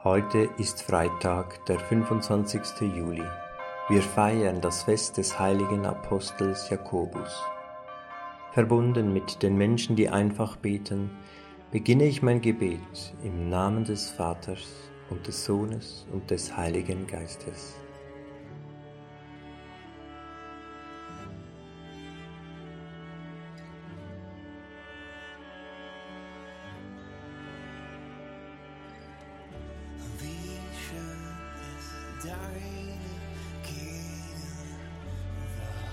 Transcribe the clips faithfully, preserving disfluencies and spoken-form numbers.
Heute ist Freitag, der fünfundzwanzigste Juli. Wir feiern das Fest des heiligen Apostels Jakobus. Verbunden mit den Menschen, die einfach beten, beginne ich mein Gebet im Namen des Vaters und des Sohnes und des Heiligen Geistes. Deine Gegenwart.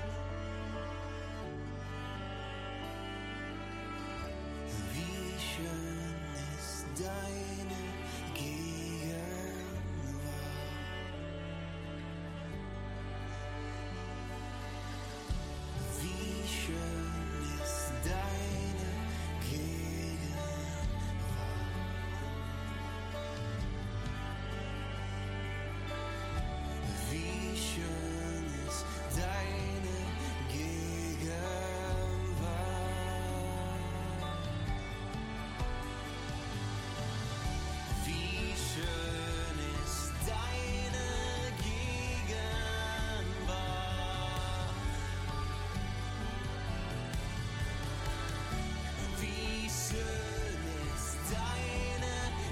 Wie schön ist deine Gegenwart. Wie schön ist deine Gegenwart. Wie schön ist deine Gegenwart. Wie schön ist deine Gegenwart. Wie schön ist deine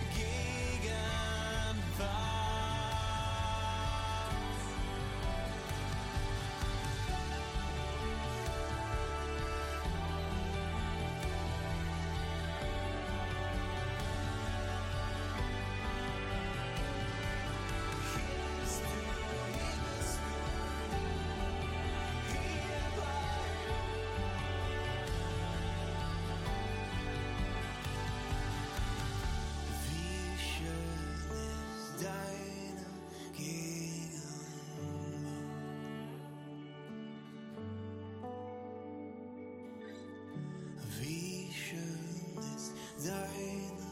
Wie schön ist deine Gegenwart. Wie schön ist deine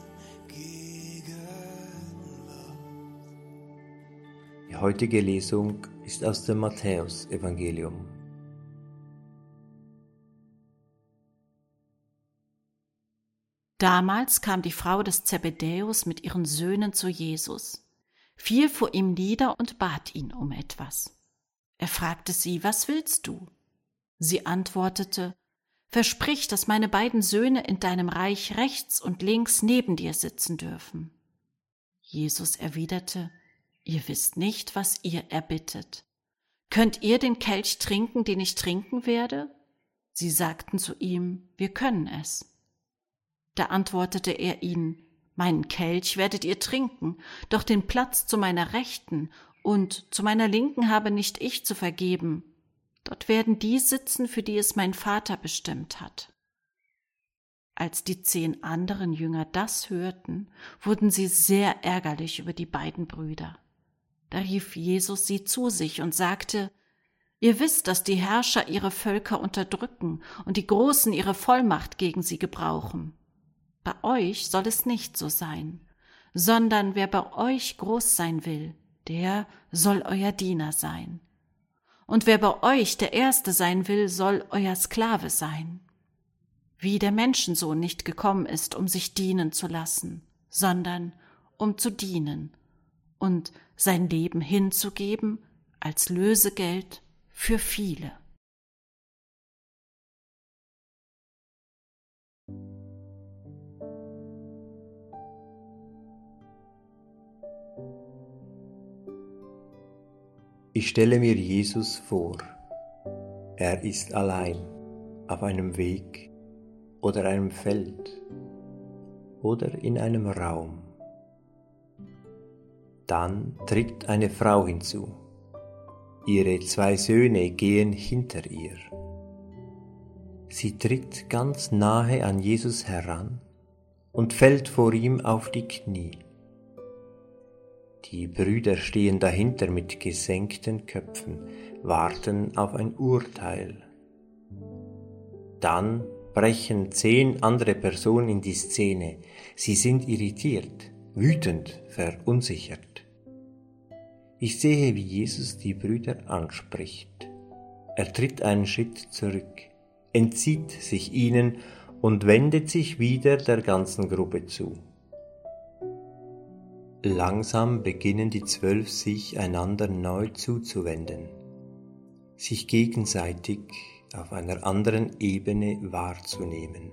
Gegenwart. Die heutige Lesung ist aus dem Matthäusevangelium. Damals kam die Frau des Zebedäus mit ihren Söhnen zu Jesus, fiel vor ihm nieder und bat ihn um etwas. Er fragte sie: Was willst du? Sie antwortete: Versprich, dass meine beiden Söhne in deinem Reich rechts und links neben dir sitzen dürfen. Jesus erwiderte: Ihr wisst nicht, was ihr erbittet. Könnt ihr den Kelch trinken, den ich trinken werde? Sie sagten zu ihm: Wir können es. Da antwortete er ihnen: Meinen Kelch werdet ihr trinken, doch den Platz zu meiner Rechten und zu meiner Linken habe nicht ich zu vergeben. Dort werden die sitzen, für die es mein Vater bestimmt hat. Als die zehn anderen Jünger das hörten, wurden sie sehr ärgerlich über die beiden Brüder. Da rief Jesus sie zu sich und sagte: Ihr wisst, dass die Herrscher ihre Völker unterdrücken und die Großen ihre Vollmacht gegen sie gebrauchen. Bei euch soll es nicht so sein, sondern wer bei euch groß sein will, der soll euer Diener sein. Und wer bei euch der Erste sein will, soll euer Sklave sein. Wie der Menschensohn nicht gekommen ist, um sich dienen zu lassen, sondern um zu dienen und sein Leben hinzugeben als Lösegeld für viele. Ich stelle mir Jesus vor. Er ist allein auf einem Weg oder einem Feld oder in einem Raum. Dann tritt eine Frau hinzu. Ihre zwei Söhne gehen hinter ihr. Sie tritt ganz nahe an Jesus heran und fällt vor ihm auf die Knie. Die Brüder stehen dahinter mit gesenkten Köpfen, warten auf ein Urteil. Dann brechen zehn andere Personen in die Szene. Sie sind irritiert, wütend, verunsichert. Ich sehe, wie Jesus die Brüder anspricht. Er tritt einen Schritt zurück, entzieht sich ihnen und wendet sich wieder der ganzen Gruppe zu. Langsam beginnen die Zwölf sich einander neu zuzuwenden, sich gegenseitig auf einer anderen Ebene wahrzunehmen.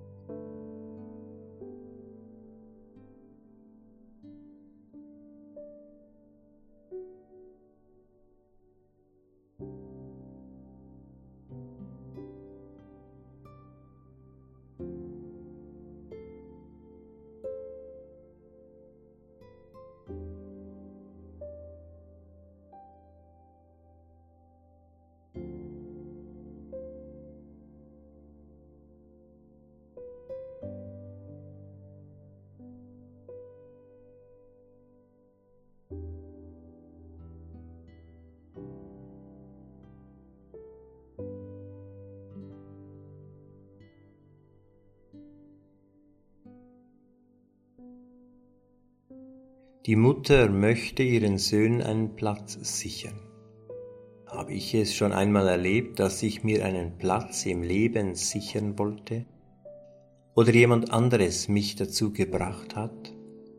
Die Mutter möchte ihren Söhnen einen Platz sichern. Habe ich es schon einmal erlebt, dass ich mir einen Platz im Leben sichern wollte? Oder jemand anderes mich dazu gebracht hat?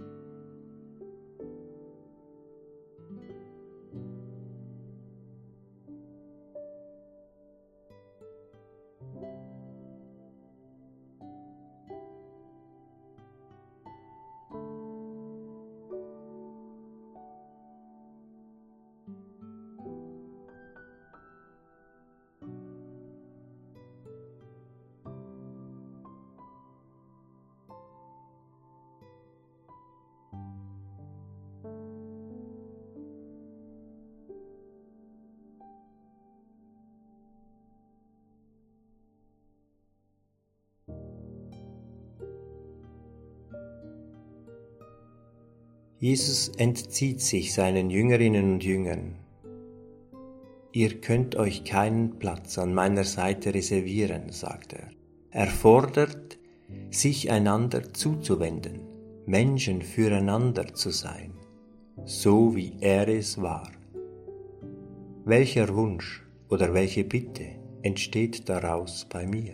Jesus entzieht sich seinen Jüngerinnen und Jüngern. Ihr könnt euch keinen Platz an meiner Seite reservieren, sagt er. Er fordert, sich einander zuzuwenden, Menschen füreinander zu sein, so wie er es war. Welcher Wunsch oder welche Bitte entsteht daraus bei mir?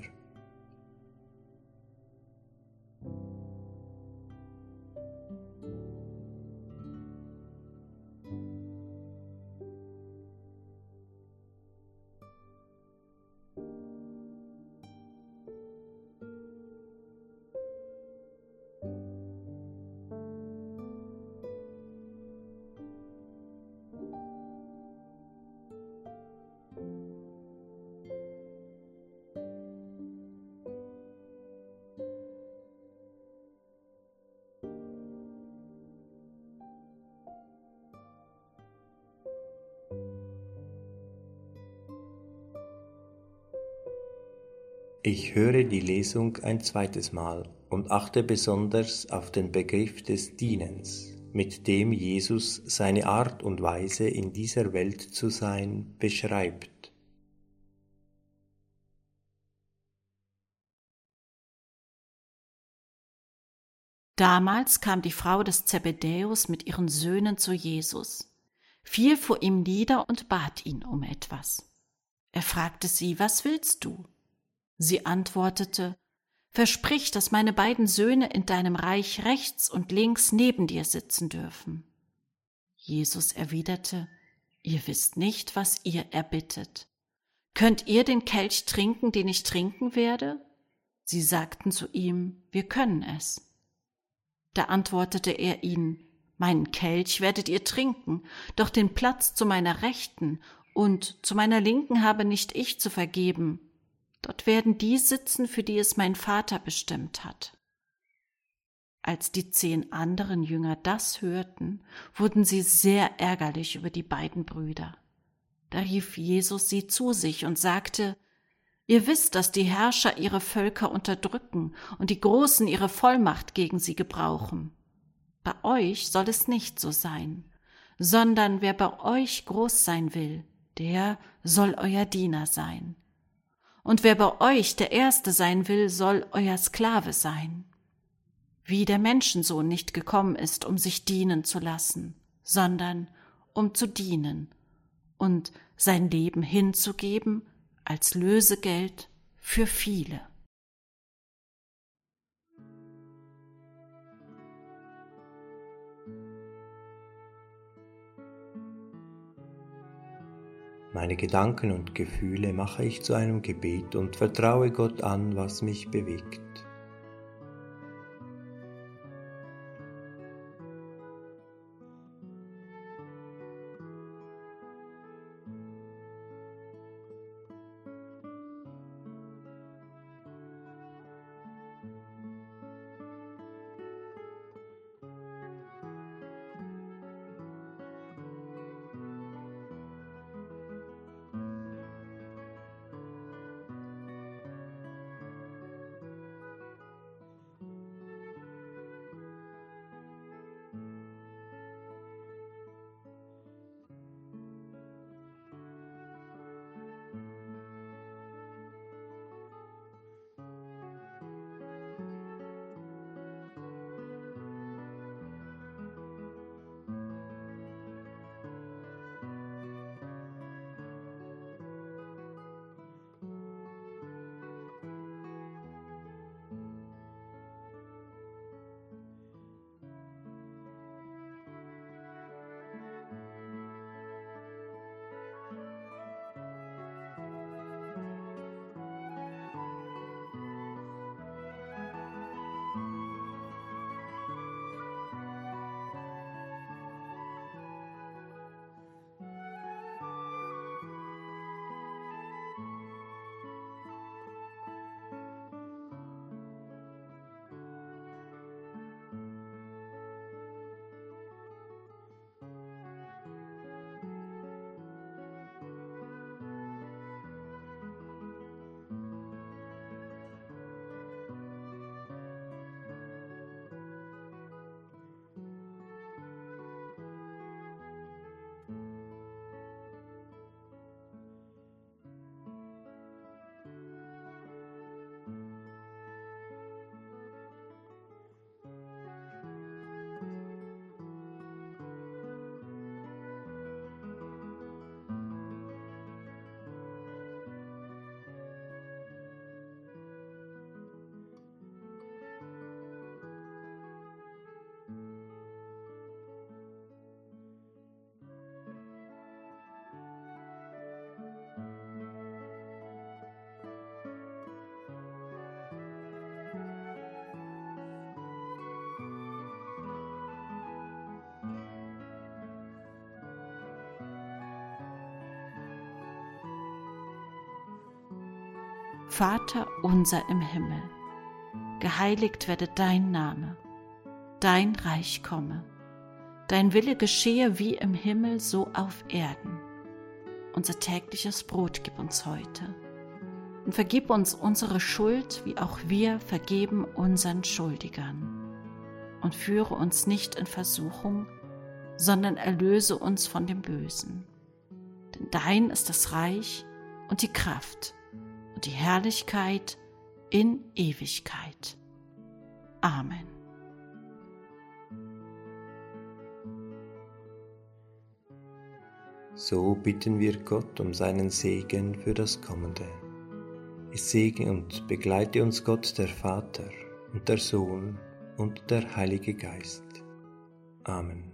Ich höre die Lesung ein zweites Mal und achte besonders auf den Begriff des Dienens, mit dem Jesus seine Art und Weise in dieser Welt zu sein beschreibt. Damals kam die Frau des Zebedäus mit ihren Söhnen zu Jesus, fiel vor ihm nieder und bat ihn um etwas. Er fragte sie, was willst du? Sie antwortete, versprich, dass meine beiden Söhne in deinem Reich rechts und links neben dir sitzen dürfen. Jesus erwiderte, ihr wisst nicht, was ihr erbittet. Könnt ihr den Kelch trinken, den ich trinken werde? Sie sagten zu ihm, wir können es. Da antwortete er ihnen, meinen Kelch werdet ihr trinken, doch den Platz zu meiner Rechten und zu meiner Linken habe nicht ich zu vergeben. Dort werden die sitzen, für die es mein Vater bestimmt hat. Als die zehn anderen Jünger das hörten, wurden sie sehr ärgerlich über die beiden Brüder. Da rief Jesus sie zu sich und sagte, ihr wisst, dass die Herrscher ihre Völker unterdrücken und die Großen ihre Vollmacht gegen sie gebrauchen. Bei euch soll es nicht so sein, sondern wer bei euch groß sein will, der soll euer Diener sein. Und wer bei euch der Erste sein will, soll euer Sklave sein. Wie der Menschensohn nicht gekommen ist, um sich dienen zu lassen, sondern um zu dienen und sein Leben hinzugeben als Lösegeld für viele. Meine Gedanken und Gefühle mache ich zu einem Gebet und vertraue Gott an, was mich bewegt. Vater unser im Himmel, geheiligt werde dein Name, dein Reich komme, dein Wille geschehe wie im Himmel, so auf Erden. Unser tägliches Brot gib uns heute und vergib uns unsere Schuld, wie auch wir vergeben unseren Schuldigern. Und führe uns nicht in Versuchung, sondern erlöse uns von dem Bösen. Denn dein ist das Reich und die Kraft und die Herrlichkeit in Ewigkeit. Amen. So bitten wir Gott um seinen Segen für das Kommende. Es segne und begleite uns Gott, der Vater und der Sohn und der Heilige Geist. Amen.